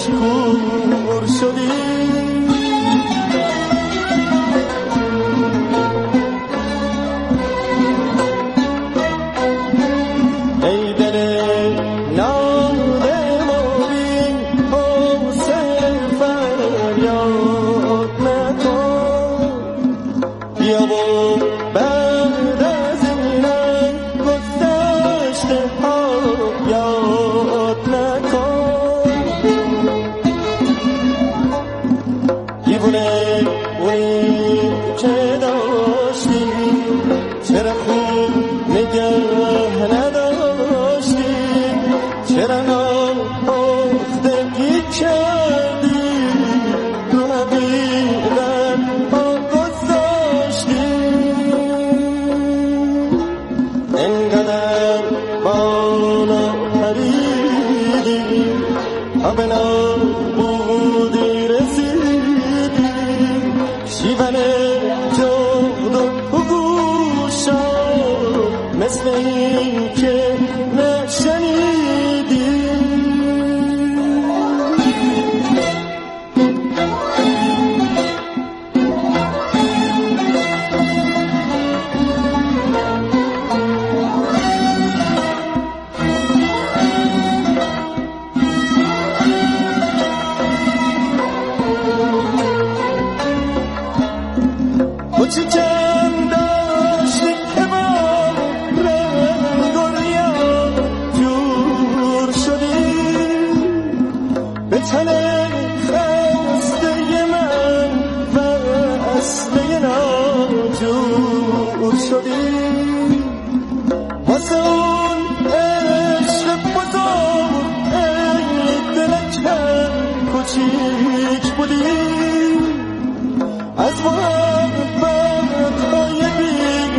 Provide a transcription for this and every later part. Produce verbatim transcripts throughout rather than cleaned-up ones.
کور شدی. ای دل ناله ماری حسین فریاد نکن، بیا و بعد از اینم گذشته ها یاد نکن. دیوونه اونی که داشتی چرا خوب نگه نداشتی، چرا ناپختگی کردی رو حقیقت ها گذاشتی. انقدر بالا پریدی تا به نابودی رسیدی، شیون جغد و گوشا مثل این که نشنیدی. تو چی کم داشتی که با رنگ و ریا جور شدی، به تن خسته من و اصله ناجور شدی. واسه اون عشق بزرگ ای دلکم کوچیک بودی، از محبت های بی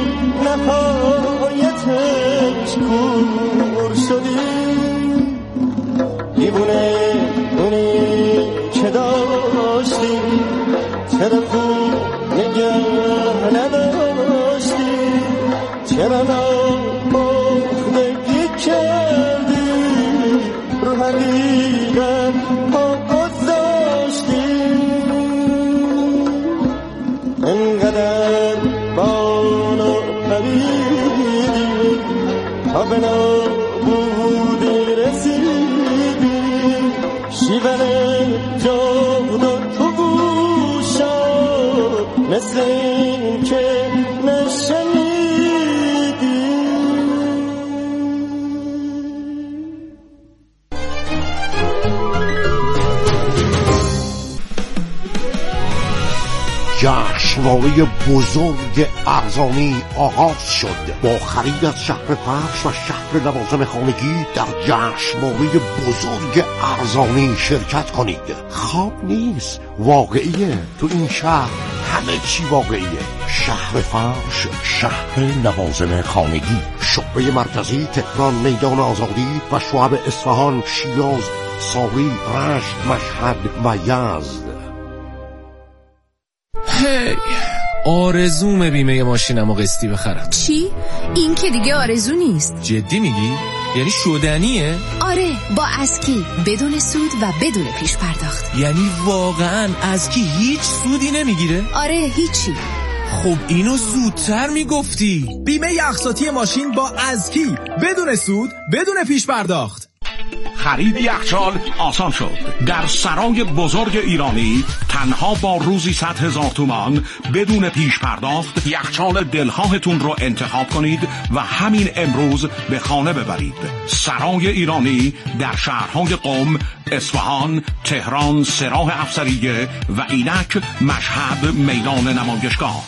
نهایتش کور شدی. دیوونه اونی که داشتی چرا خوب نگه نداشتی، چرا ناپختگی کردی رو حقیقت ها گذاشتی. انقدر بالا پریدی تا به نابودی رسیدی، شیون جغد و تو گوشا مثل این که نشنیدی. جشنواره بزرگ ارزانی آغاز شد. با خرید از شهر فرش و شهر لوازم خانگی در جشنواره بزرگ ارزانی شرکت کنید. خواب نیست، واقعیه. تو این شهر همه چی واقعیه. شهر فرش، شهر لوازم خانگی، شعبه مرکزی تهران، میدان آزادی و شعب اصفهان، شیراز، ساری، رشت، مشهد و یزد. هی آرزومه بیمه ماشینمو قسطی بخرم. چی؟ این که دیگه آرزو نیست. جدی میگی؟ یعنی شدنیه؟ آره، با اسکی بدون سود و بدون پیش پرداخت. یعنی واقعا اسکی هیچ سودی نمیگیره؟ آره، هیچی. خب اینو زودتر میگفتی. بیمه اقساطی ماشین با اسکی بدون سود بدون پیش پرداخت. خرید یخچال آسان شد. در سرای بزرگ ایرانی تنها با روزی صد هزار تومان بدون پیش پرداخت یخچال دلخواهتون رو انتخاب کنید و همین امروز به خانه ببرید. سرای ایرانی در شهرهای قم، اصفهان، تهران، سراح افسریه و اینک مشهد میدان نمایشگاه.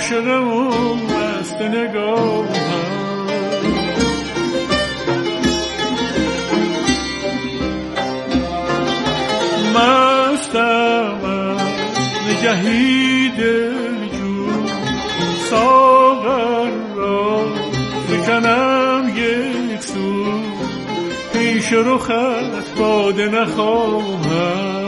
عاشقمون مست نگاهم مستم نگهی دلجون ساغر را بکنم یک سو پیش رخت باده نخواهم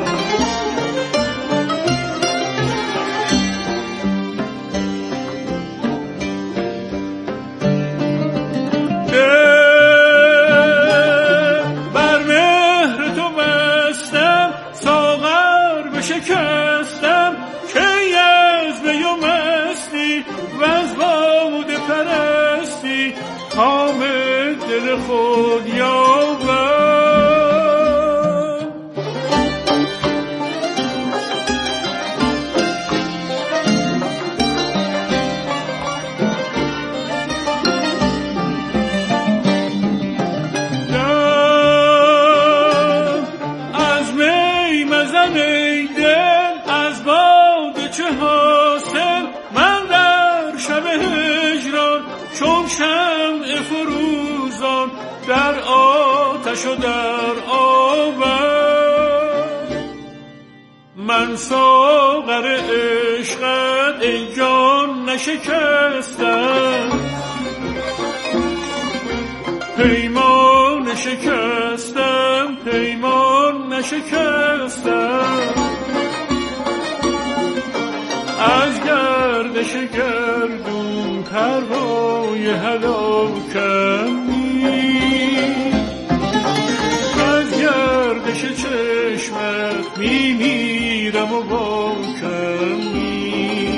شکستم که از بیو مستی و از باده پرستی کام دل خود یابم از می مزن شمع فروزان در آتش و در آبم من ساغر عشقت ای جان نشکستم پیمان شکستم پیمان نشکستم از گردش گردون پروای هلاکمی از گردش چشمت میمیرم و با کمی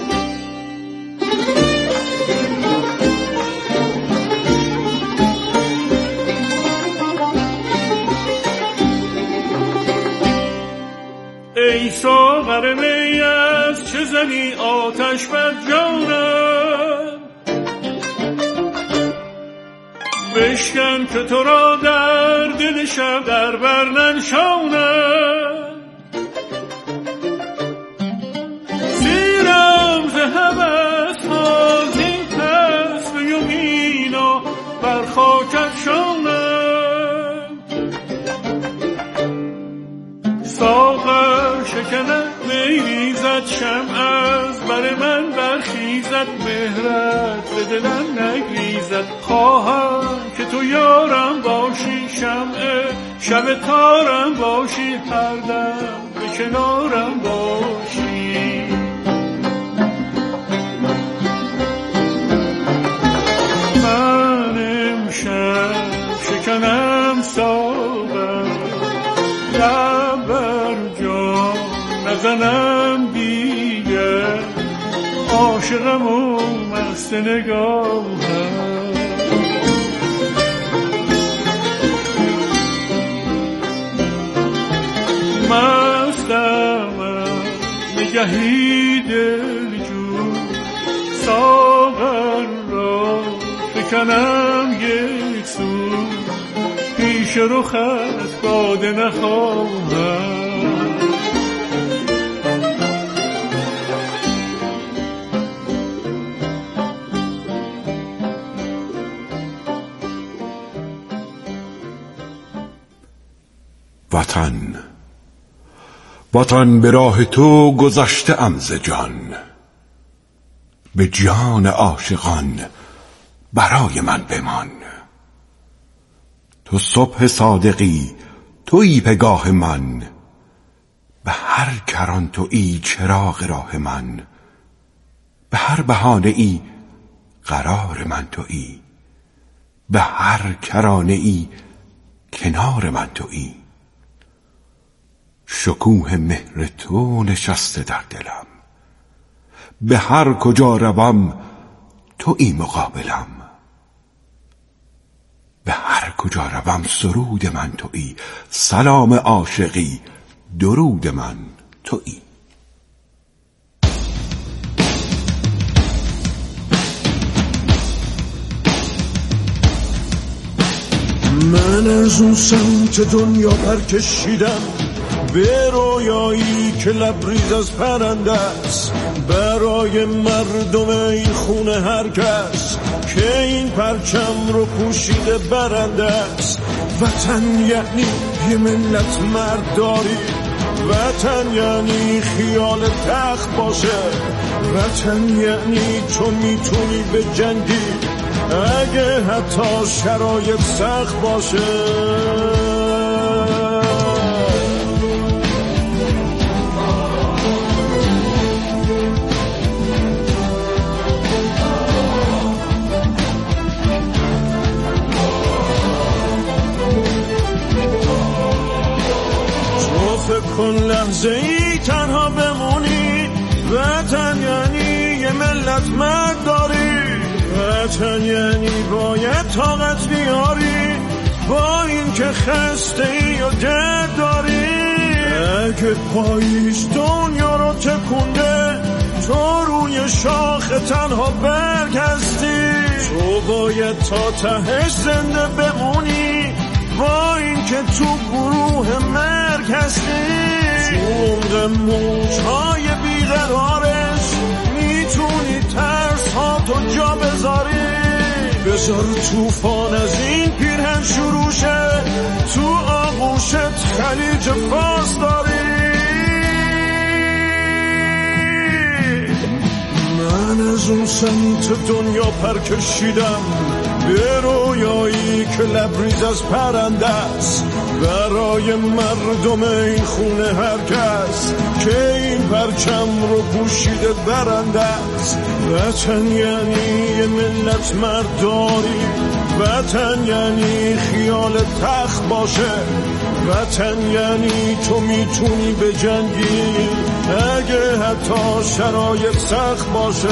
ای ساغر می از چه زنی آتش بر جانم بشکن که تو را در دل شب در بر ننشانم سیرم ز هوس ها زین پس به یمینا بر خاک افشانم ساغر شکنت میریزد شمع از بر من برخیزد مهرت به دلم نگریزد خواهم که تو یارم باشی شمع شب تارم باشی هر دم به کنارم باشی من امشب شکنم ساغر لب بر جان نزنم دیگر عاشقم و مست نگاهم مستم نگهی دلجون ساغر را بکنم یک سو پیش رخت باده نخواهم وطن وطن به راه تو گذشته ام ز جان به جان عاشقان برای من بمان تو صبح صادقی تویی پگاه من به هر کران تویی چراغ راه من به هر بهانه ای قرار من تویی به هر کرانه ای کنار من تویی شکوه مهر تو نشسته در دلم به هر کجا روم تویی مقابلم به هر کجا روم سرود من تویی سلام عاشقی درود من تویی من از اون سمت دنیا پر کشیدم به رویایی که لبریز از پرنده است، برای مردم این خونه هر کس که این پرچم رو پوشیده برنده است. وطن یعنی یه ملت مرداری، وطن یعنی خیال تخت باشه، وطن یعنی تو میتونی به جنگی اگه حتی شرایط سخت باشه. کن لحظه ای تنها بمونی، وطن یعنی یه ملت مرد داری، وطن یعنی باید طاقت بیاری با این که خسته ای و درد داری. اگه پاییش دنیا رو تکونده، تو روی شاخ تنها برگ هستی، تو باید تا تهش زنده بمونی با این که تو گروه مرگ هستی. تو موجهای بیقرارش میتونی ترس ها تو جا بذاری، بذار توفان از این پیرهن شروع شه، تو آغوشت خلیج فارس داری. من از اون سمت دنیا پر کشیدم به رویایی که لبریز از پرنده است، برای مردم این خونه هر کس که این پرچم رو پوشیده برنده است. وطن یعنی یه ملت مرداری، وطن یعنی خیال تخت باشه، وطن یعنی تو میتونی به جنگی اگه حتی شرایط سخت باشه.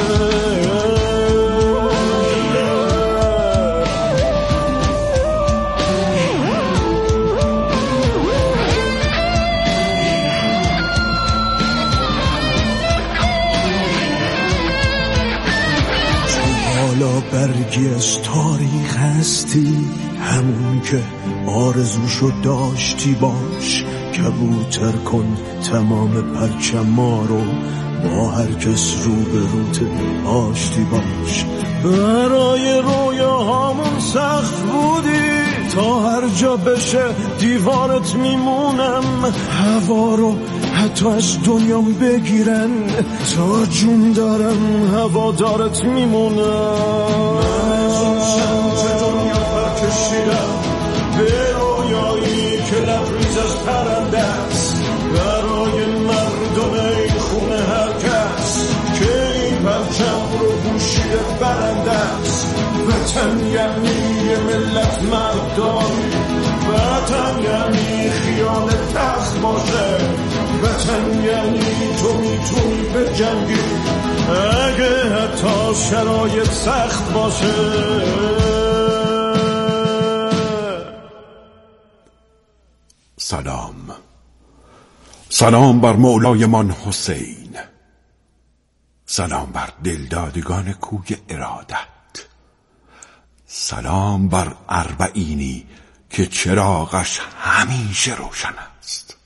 حالا برگی از تاریخ هستی، همون که آرزوشو داشتی باش، کبوتر کن تمام پرچما رو، با هر کس رو به روت آشتی باش. برای رویاهامون سخت بودی، تا هر جا بشه دیوارت میمونم، هوا رو حتی از دنیام بگیرن، تا جون دارم هوادارت میمونم. من از اون سمت دنیا پر کشیدم به رویایی که لبریز از پرنده است، برای مردم این خونه هر کس که این پرچم رو پوشیده برنده است. وطن یعنی یه ملت مرداری، وطن یعنی خیال تخت باشه، وطن یعنی تو میتونی به جنگی اگه حتی شرایط سخت باشه. سلام، سلام بر مولایمان حسین، سلام بر دلدادگان کوی ارادت، سلام بر اربعینی که چراغش همیشه روشن است.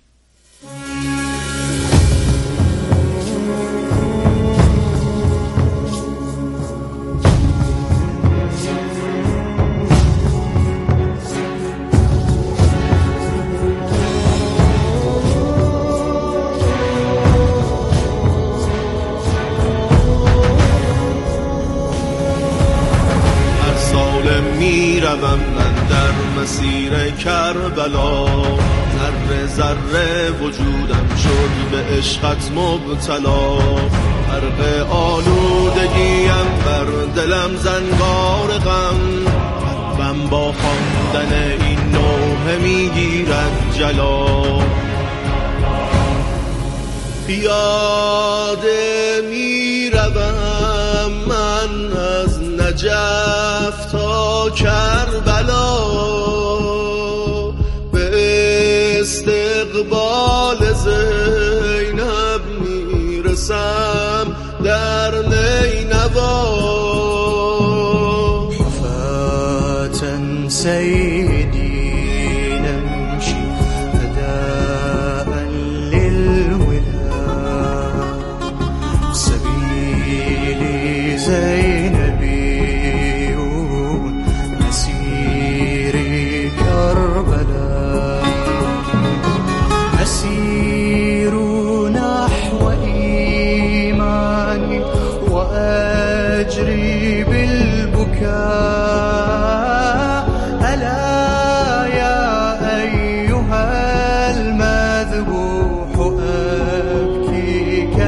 میروم من در مسیر کربلا، ذره ذره وجودم شد به عشقت مبتلا، غرق آلودگیم بر دلم زنگار غم، قلبم با خواندن این نوحه میگیرد جلا. پیاده میروم من از نجف تا کربلا، به استقبال زینب میرسم در نینوا. فتن سیدی نمشي أداء تجري بالبكاء ألا يا أيها المذبوح أبكيك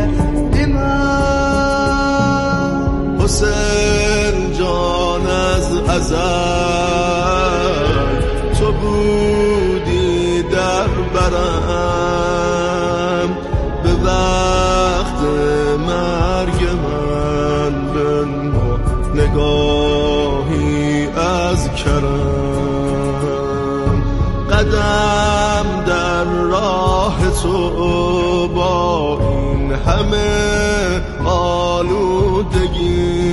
دماء حسین جان از ازل تو بودی در برم به وقت مرگ من بنما نگاهی از کرم قدم در راه تو با این همه آلودگی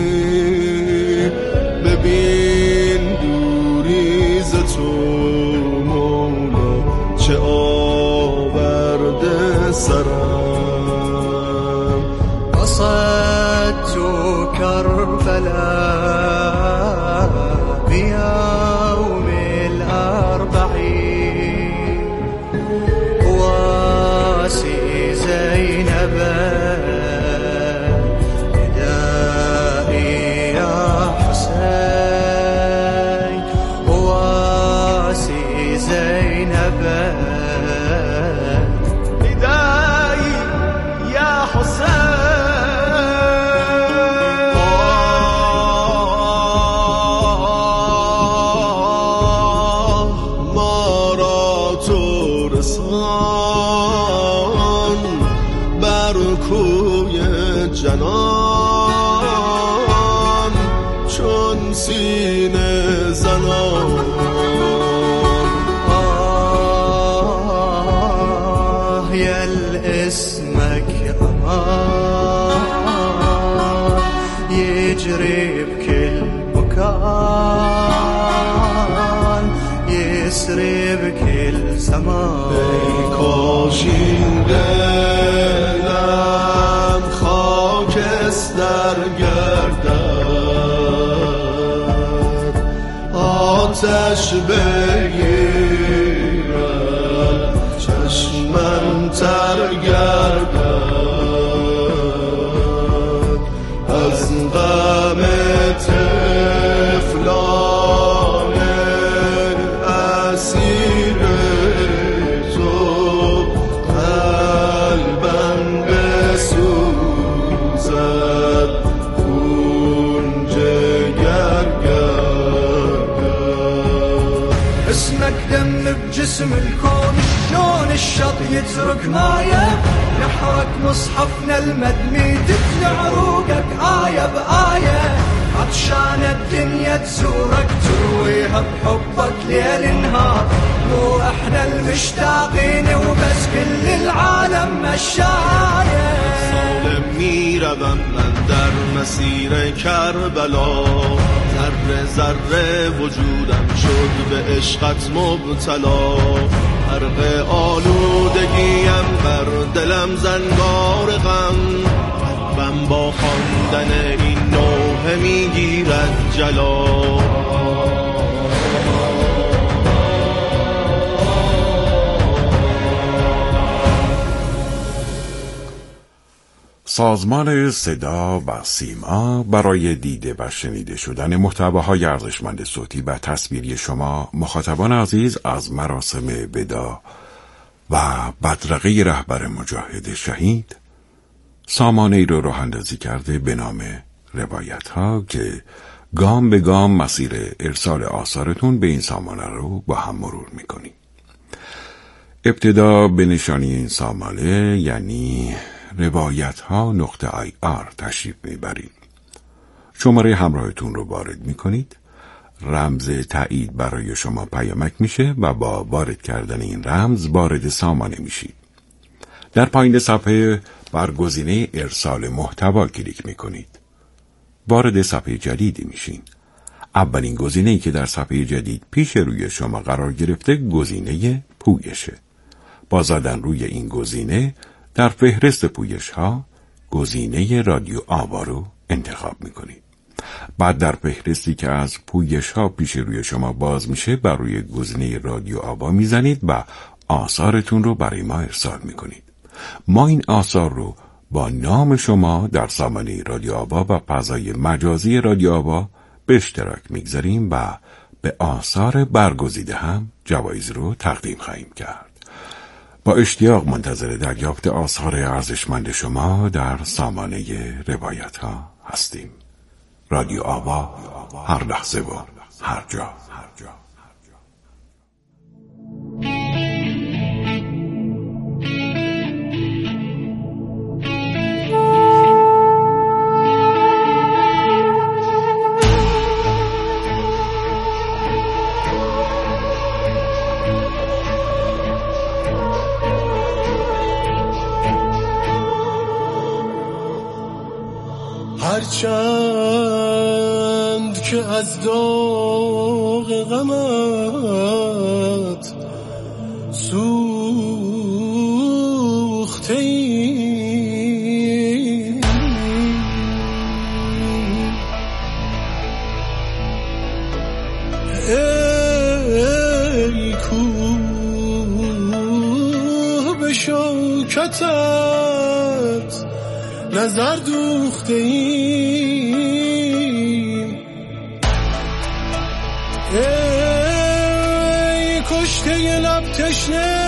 ببین دوری ز تو مولا چه آورده سرم قصدت کربلا بیوم الاربعین واسی زینب جنان چون سینه زنان آه یل اسمك امان يجري بكل مكان يسري بكل زمان ای کاشین دلم خاکستر گردد آتش بگیرد چشمم تر گردد از غم طفلان اسیر تو قلبم بسوزد خون جگر گردد اسمك دم بجسم الكون شلون الشط يترك مايه نحرك مصحفنا المدمي تتلى عروقك آية بآية عطشان الدنيا تزورك ترويها بحبك ليل نهار مو احنا المشتاقين وبس كل العالم مشاية سالم میروم من در مسیر کربلا ذره ذره وجودم شد به عشقت مبتلا غرق آلودگیم بر دلم زنگار غم قلبم با خواندن این نوحه میگیرد جلا سازمان صدا و سیما برای دیده و شنیده شدن محتواهای ارزشمند صوتی و تصویری شما مخاطبان عزیز از مراسم ودا و بدرقه رهبر مجاهد شهید سامانه ای رو راه اندازی کرده به نام روایت ها که گام به گام مسیر ارسال آثارتون به این سامانه رو با هم مرور میکنیم. ابتدا به نشانی این سامانه یعنی روایت ها نقطه آی آر تشریف میبرید. شماره همراهتون رو وارد میکنید. رمز تایید برای شما پیامک میشه و با وارد کردن این رمز وارد سامانه میشید. در پایین صفحه بر گزینه ارسال محتوا کلیک میکنید. وارد صفحه جدیدی میشین. اولین گزینه‌ای که در صفحه جدید پیش روی شما قرار گرفته گزینه پویشه. با زدن روی این گزینه در فهرست پویش ها گزینه رادیو آوا رو انتخاب میکنید. بعد در فهرستی که از پویش ها پیش روی شما باز میشه بر روی گزینه رادیو آوا میزنید و آثارتون رو برای ما ارسال میکنید. ما این آثار رو با نام شما در سامانه رادیو آوا و فضای مجازی رادیو آوا به اشتراک میگذاریم و به آثار برگزیده هم جوایز رو تقدیم خواهیم کرد. با اشتیاق منتظر دریافت آثار ارزشمند شما در سامانه روایت ها هستیم. رادیو آوا، هر لحظه و هر جا. هرچند که از داغ غمت سوخته ایم، ای کوه به شوکتت نظر دوخته ایم، ای کشته لب تشنه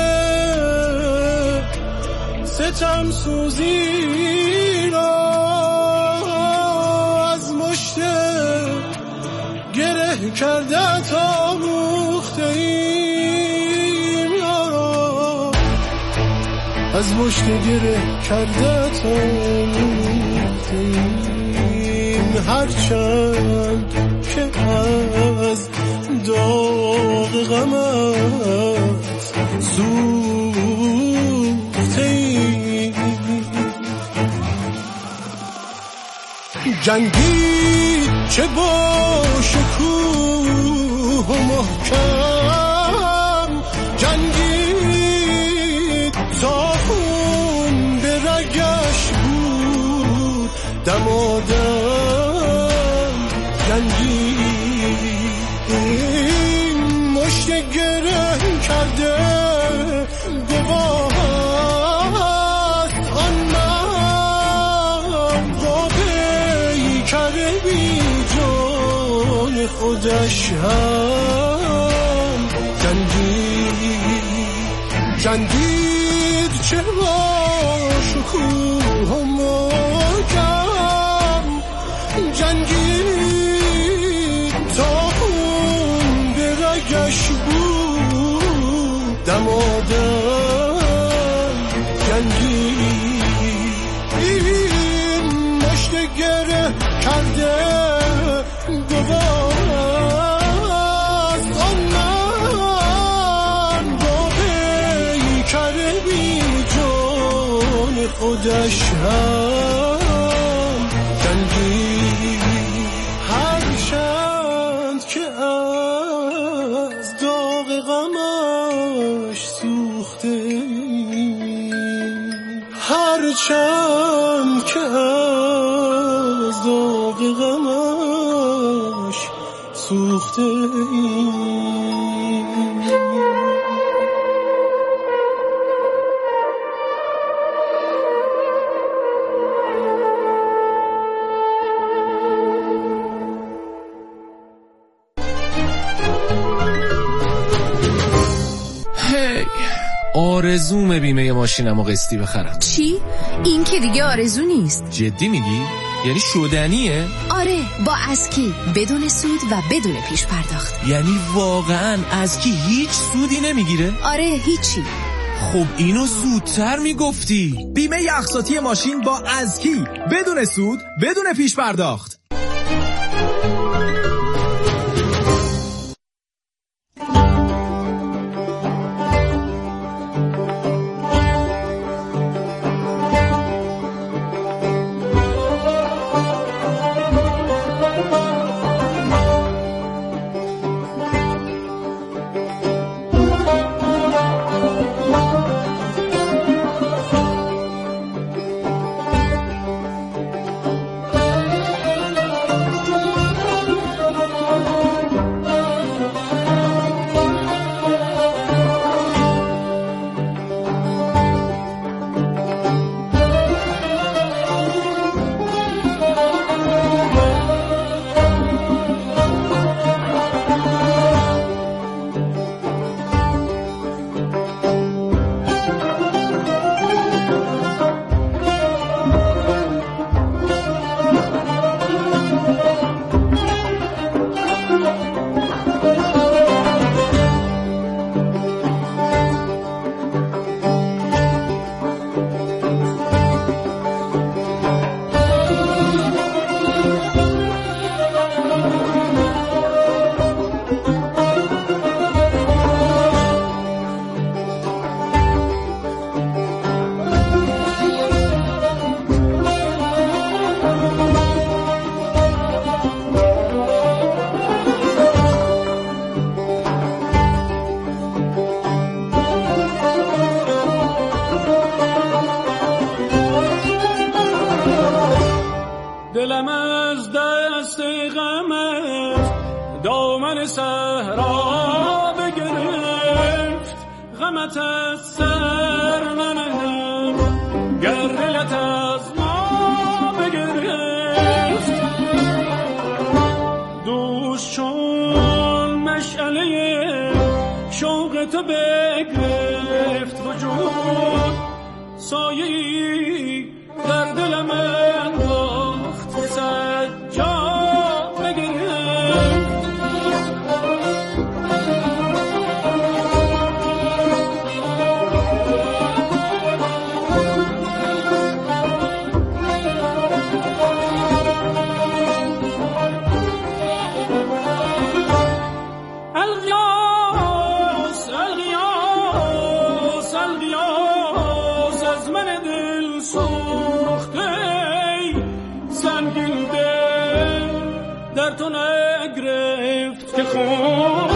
ستم سوزی را از مشت گره کرده تا موخته ایم، از مشت گره کرده تا موخته ایم. هرچند که از داغ غمت سوخته ایم، جنگی چه با شکوه و محکم، جنگی تا خون به رگش بود دمادم، جنگی مشت گره کرده گواه است آن من با پیکر بی جان خودش هم جنگید جنگید چه با شکوه و محکم، جنگید تا خون به رگش بود دمادم، جنگید این مشت گره کرده گواه است آن من با پیکر بی جان خودش هم جنگید. هرچند که از داغ غمش سوخته، هرچند که از داغ غمش سوخته آرزوم بیمه ماشینمو قسطی بخرم. چی؟ این که دیگه آرزو نیست. جدی میگی؟ یعنی شدنیه؟ آره، با اسکی بدون سود و بدون پیش پرداخت. یعنی واقعا اسکی هیچ سودی نمیگیره؟ آره، هیچی. خب اینو زودتر میگفتی. بیمه اقساطی ماشین با اسکی بدون سود بدون پیش پرداخت. دلم از دست غمت دامن صحرا بگرفت، غمت از سر ننهم گر دلت از ما بگرفت. دوست چون مشعله شوق تو بگرفت وجود، سایه‌ای در دلم انداخت صد جا بگرفت. الغیاس الغیاس الغیاس از من دل سوخته، سنگین دل در تو نگرفت که خون